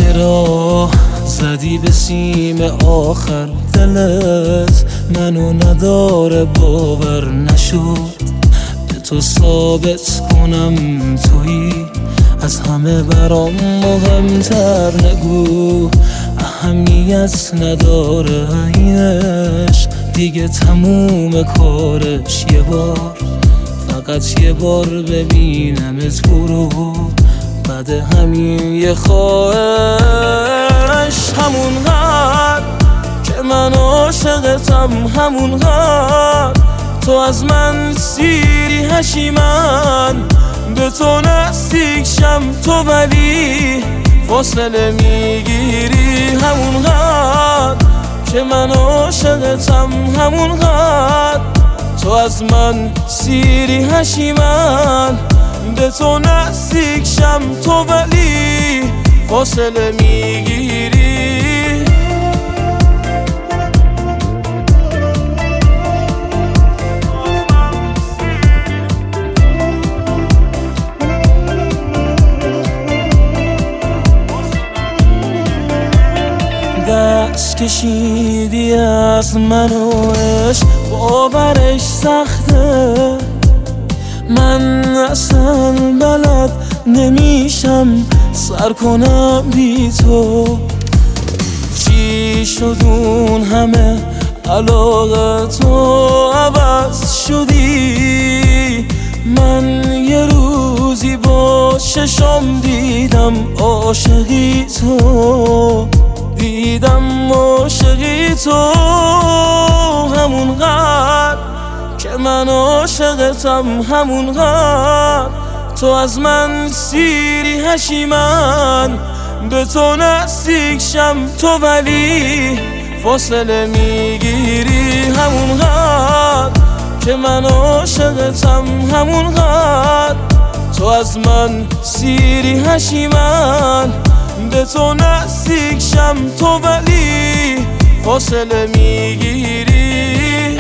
چرا زدی به سیم آخر دلت منو نداره باور نشد به تو ثابت کنم تویی از همه برام مهمتر نگو اهمیت نداره اینش دیگه تموم کارش یه بار فقط یه بار ببینمت برو بعد همین یه خواهش همونقدر که من عاشقتم همونقدر تو از من سیری هشیمن به تو نزدیک شم تو ولی فاصله میگیری همونقدر که من عاشقتم همونقدر تو از من سیری هشیمن به تو نزدیک شم تو ولی فاصله میگیری دست کشیدی از من و عشق باورش سخته من اصلا بلد نمیشم سر کنم بی تو چی شد اون همه علاقه تو عوض شدی من یه روزی با چشام دیدم عاشقی تو دیدم عاشقی تو همونقدر که من عاشقتم همونقدر تو از من سیری هشیمن به تو نزدیک شم تو ولی فاصله میگیری همونقدر که من عاشقتم همونقدر تو از من سیری هشیمن به تو نزدیک شم تو ولی فاصله میگیری